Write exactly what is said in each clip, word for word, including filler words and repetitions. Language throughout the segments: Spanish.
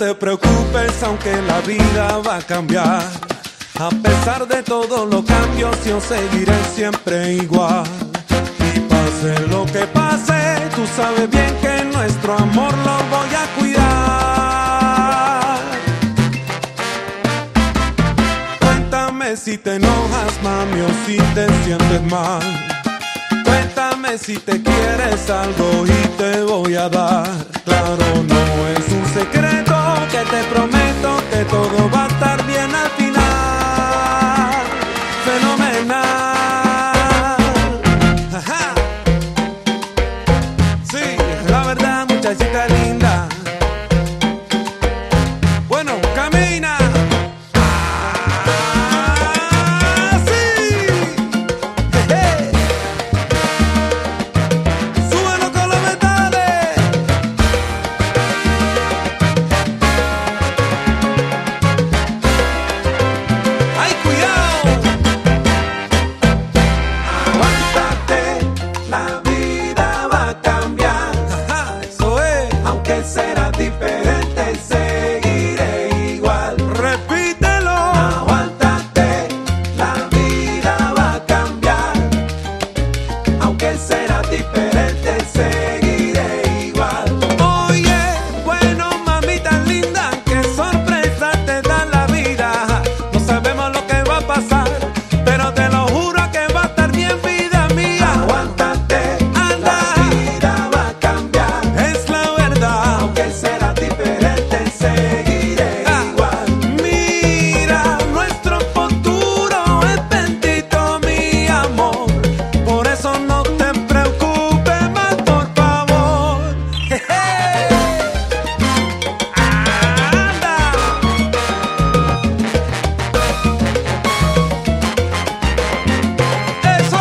te preocupes, aunque la vida va a cambiar. A pesar de todos los cambios, yo seguiré siempre igual. Y pase lo que pase, tú sabes bien que nuestro amor lo voy a cuidar. Cuéntame si te enojas, mami, o si te sientes mal. Cuéntame si te quieres algo y te voy a dar. Claro, no es un secreto que te prometo que todo va a estar bien al final. Fenomenal. Ajá. Sí, la verdad, muchachita linda. Bueno, camina. Será diferente, seguiré igual. Repítelo. Aguántate, la vida va a cambiar. Aunque será diferente, seguiré igual. Oye, bueno, mamita linda, qué sorpresa te da la vida. No sabemos lo que va a pasar, pero te lo juro que va a estar bien, vida mía. Aguántate, anda, la vida va a cambiar. es la verdad. Aunque será diferente, seguiré Ah, igual. mira, nuestro futuro es bendito, mi amor. Por eso no te preocupes más, por favor. Jeje. Anda. Eso.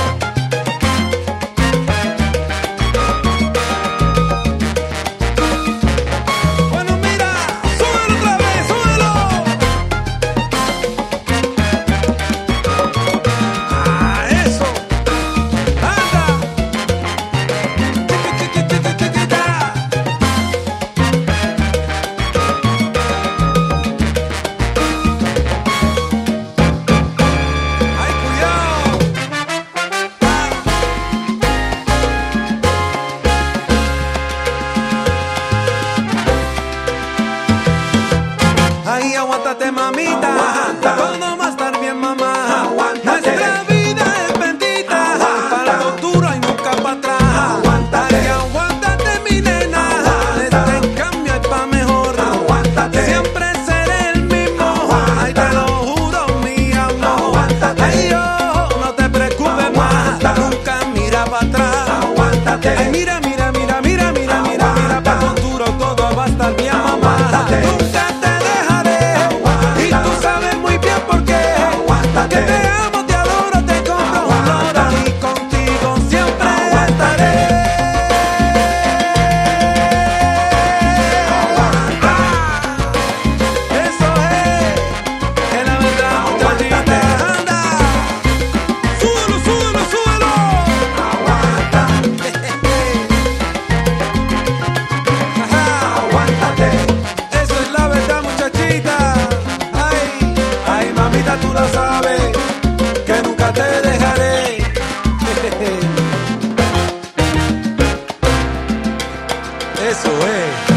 Bueno, mira, súbelo otra vez, súbelo. Ah, eso. Anda. Chiqui, chiqui, chiqui, chiquita. Ay, cuidado. Ay, aguántate, mamita. Aguanta. Todo va a estar bien, mamá. Aguántate. Nuestra vida es bendita. Aguanta. Para el futuro y nunca para atrás. Aguántate. Ay, aguántate, mi nena. Aguanta. Este cambio es pa' mejor. Aguántate. Siempre seré el mismo. Aguanta. Ay, te lo juro, mi amor. Aguántate. Ay, yo, no te preocupes más. Aguanta. Nunca mira para atrás. Aguántate. Ay, mira, mira, mira, mira, mira, mira, mira. Para el futuro todo va a estar bien, mamá. Aguántate. Nunca te dejaré. Aguanta. Y tú sabes muy bien por qué. Aguántate. Que te amo, te adoro, te compro un Aguanta. loro. Y contigo siempre Aguántate. estaré. Aguanta. Eso es. Es la verdad, muchachita. Anda. Súbelo, súbelo, súbelo. Aguanta. Ajá. Aguántate. Eso es la verdad, muchachita. Ay, ay, mamita, tú lo sabes, que nunca te dejaré. Eso es.